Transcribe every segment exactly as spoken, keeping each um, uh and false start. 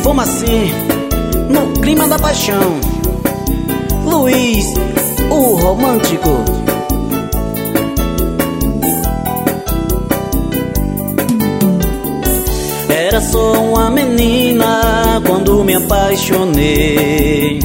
Vamos assim, no clima da paixão. Luiz, o romântico. Era só uma menina quando me apaixonei.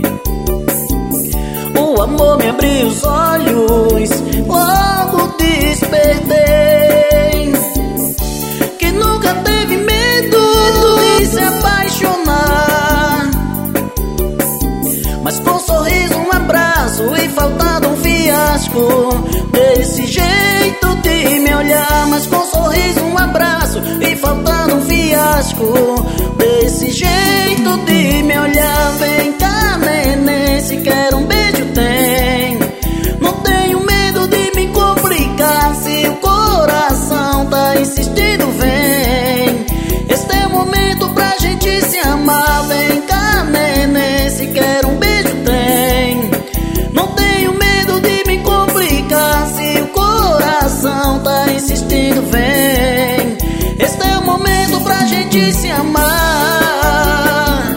O amor me abriu os olhos, logo despertei. Que nunca teve medo de se apaixonar, mas com um sorriso, um abraço e faltando um fiasco. Desse jeito de me olhar, mas com um sorriso, um abraço e faltando um fiasco. Desse jeito de me olhar, vem cá, neném, se quer um beijo tem. Não tenho medo de me complicar, se o coração tá insistindo, vem. Este é o momento pra gente se amar, vem cá, neném, se quer um beijo tem. Não tenho medo de me complicar, se o coração tá insistindo, vem. Este é o momento pra gente se amar.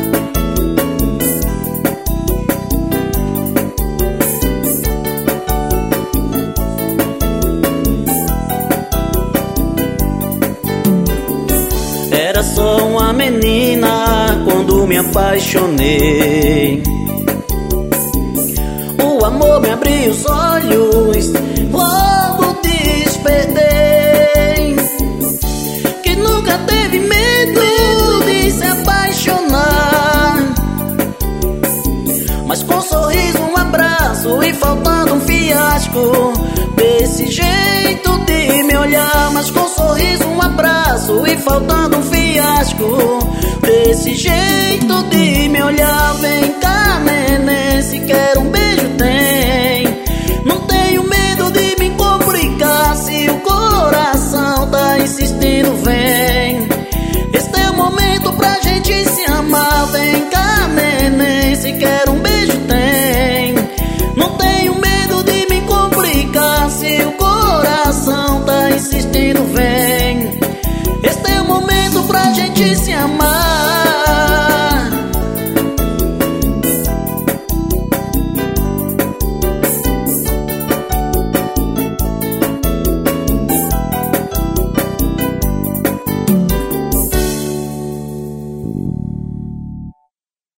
Era só uma menina quando me apaixonei. O amor me abriu os olhos, logo despertei. Que nunca teve medo de se apaixonar, mas com um sorriso, um abraço e faltando um fiasco. Desse jeito de me olhar, mas com um sorriso, um abraço e faltando um fiasco. Desse jeito de me olhar, vem cá, neném, se quer um beijo tem. Não tenho medo de me complicar, se o coração tá insistindo, vem. Este é o momento pra gente se amar, vem cá, neném, se quer um beijo tem. Não tenho medo de me complicar, se o coração tá insistindo, vem. Este é o momento pra gente se amar.